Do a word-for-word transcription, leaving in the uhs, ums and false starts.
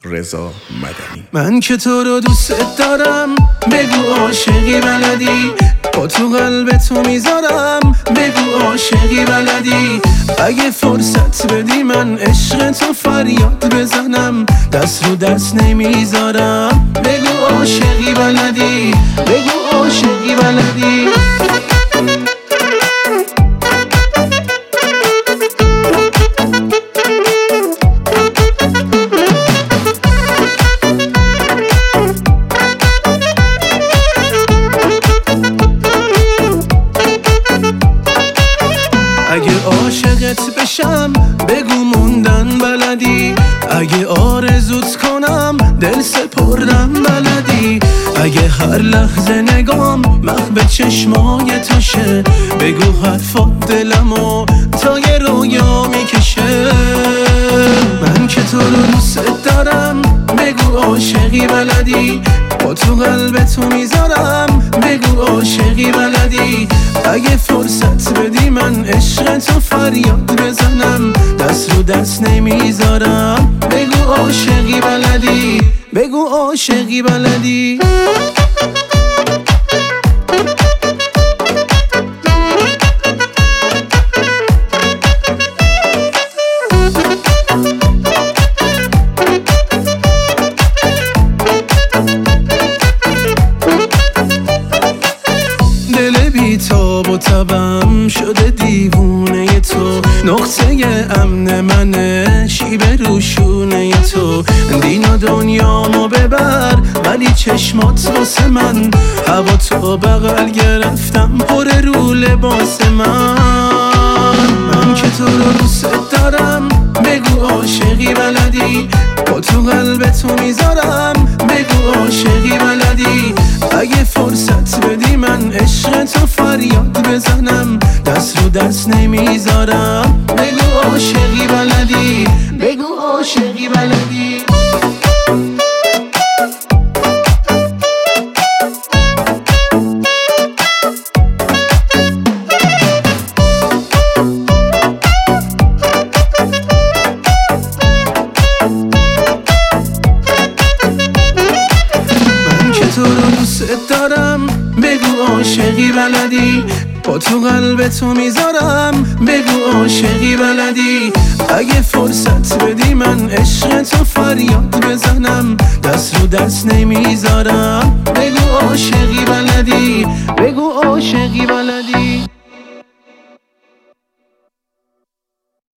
رضا مدنی. من که تو رو دوست دارم، بگو عاشقی بلدی، با تو قلب تو میذارم، بگو عاشقی بلدی. اگه فرصت بدی من عشق تو فریاد بزنم، دست رو دست نمیذارم. بگو عاشقی بلدی، بگو عاشقی بلدی. اگه عاشقت بشم بگو موندن بلدی، اگه آرزوت کنم دل سپردن بلدی. اگه هر لحظه نگام محو چشمای توشه، بگو حرفات دلمو تا یه رویا میکشه. من که تو رو دوست دارم، بگو عاشقی بلدی، با تو قلب تو میذارم، بگو عاشقی بلدی. اگه فرصت بدی من عشق تو فریاد بزنم، دست رو دست نمیذارم. بگو عاشقی بلدی، بگو عاشقی بلدی. تاب و تبم شده دیوونه تو، نقطه امن منه شیب روشونه تو. دین و دنیامو ببر ولی چشمات واسه من، هوا تو بغل گرفتم پر رو لباس من. من که تو رو دوست دارم، بگو عاشقی بلدی، با تو قلب تو میذارم، بگو عاشقی بلدی. اگه فرصت بدی من عشق تو فریاد بزنم، دست رو دست نمیذارم. بگو عاشقی بلدی، بگو عاشقی بلدی. تو رو دوست دارم، بگو عاشقی بلدی، با تو قلب تو میذارم، بگو عاشقی بلدی. اگه فرصت بدی من عشق تو فریاد بزنم، دست رو دست نمیذارم. بگو عاشقی بلدی، بگو عاشقی بلدی.